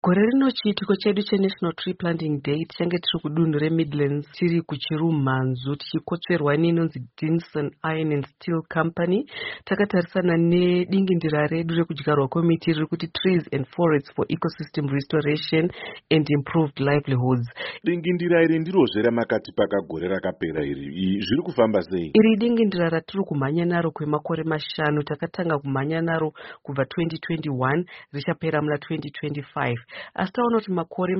Gore rino chiitiko chedu cheNational Tree Planting Day tichange tiri kudunhu reMidlands tiri kuChirumhanzu tichikotsverwa neinonzi Dinson Iron and Steel Company. Takatarisana nedingindira redu rekudyarwa kwemiti riri kuti Trees and Forests for Ecosystem Restoration and Improved Livelihoods. Dingindira iri ndirozve ramakati pakagore rakapera iri zviri kufamba sei? Iri dingindira ratiri kumhanya naro kwemakore 5. Takatanga kumhanya naro kubva 2021 richapera muna 2025. Asi taona kuti makore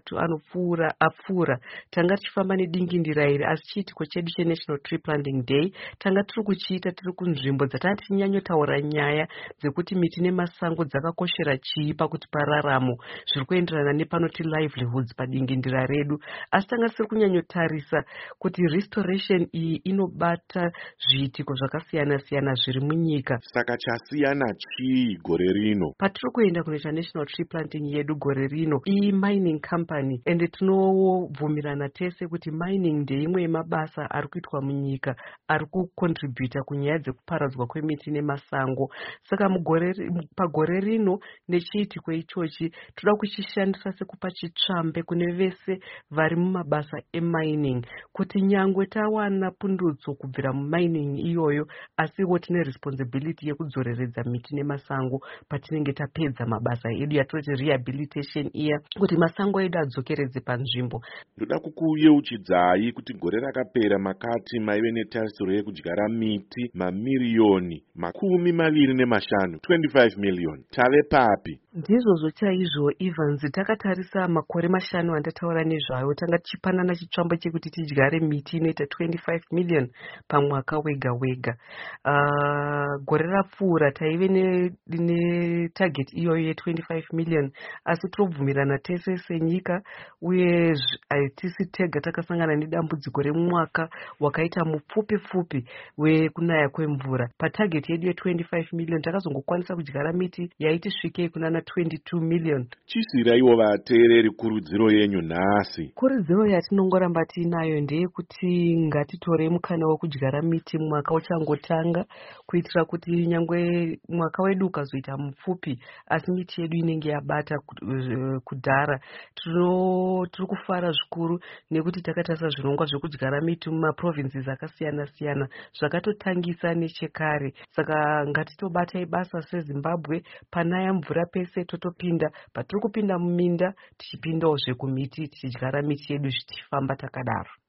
3 apfuura tanga tichifamba nedingindira iri, asi chiitiko chedu cheNational Tree Planting Day tanga tiri kuchiita tiri kunzvimbo dzatanga tichinyanyotaura nyaya dzekuti miti nemasango dzakakoshera chii pakuti pararamo, zviri kuenderana nepanoti livelihoods padingindira redu. Asi tanga tisiri kunyanyotarisa kuti restoration iyi inobata zviitiko zvakasiyana-siyana zviri munyika. Saka chasiyana chii gore rino? Patiri kuenda kunoita National Tree Planting yedu gore rino mining company, ende tinobvumirana tese kuti mining ndeimwe yemabasa ari kuitwa munyika ari kucontributa kunyaya dzekuparadzwa kwemiti nemasango. Saka pagore rino nechiitiko ichochi toda kuchishandisa sekupa chitsvambe kune vese vari mumabasa emining kuti nyangwe tawana pundutso kubvira mumining iyoyo, asiwo tine responsibility yekudzoreredza miti nemasango patinenge tapedza mabasa edu yatinoti rehabilitation iya, kuti masango edu adzokeredze panzvimbo. Ndoda kukuyeuchidzai kuti gore rakapera makati maive netarisiro yekudyara miti mamiriyoni 25, 25 million. Tave papi? Ndizvozvo chaizvo Evans, takatarisa makore 5 andataura nezvayo tanga tichipanana chitsvambo chekuti tidyare miti inoita 25 million pamwaka wega wega. Gore rapfuura taive netarget iyoyo ye25 million, asi tobvumirana tese senyika, uye haitisi tega takasangana nedambudziko remwaka wakaita mupfupi wekunaya kwemvura. Patarget yedu ye25 million takazongokwanisa kudyara miti yaiti svikei kunana 22 million. Chisiraiwo vateereri kurudziro yenyu nhasi. Kurudziro yatinongoramba tiinayo ndeyekuti ngatitore mukana wekudyara miti mwaka uchangotanga, kuitira kuti nyangwe mwaka wedu ukazoita mupfupi asi miti yedu inenge yabata kudhara. Tiri kufara zvikuru nekuti takatarisa zvirongwa zvekudyara miti mumaprovinces akasiyana-siyana zvakatotangisa nechekare. Saka ngatitobatai basa seZimbabwe, panaya mvura pese totopinda, patiri kupinda muminda tichipindawo zvekumiti tichidyara miti yedu zvichifamba takadaro.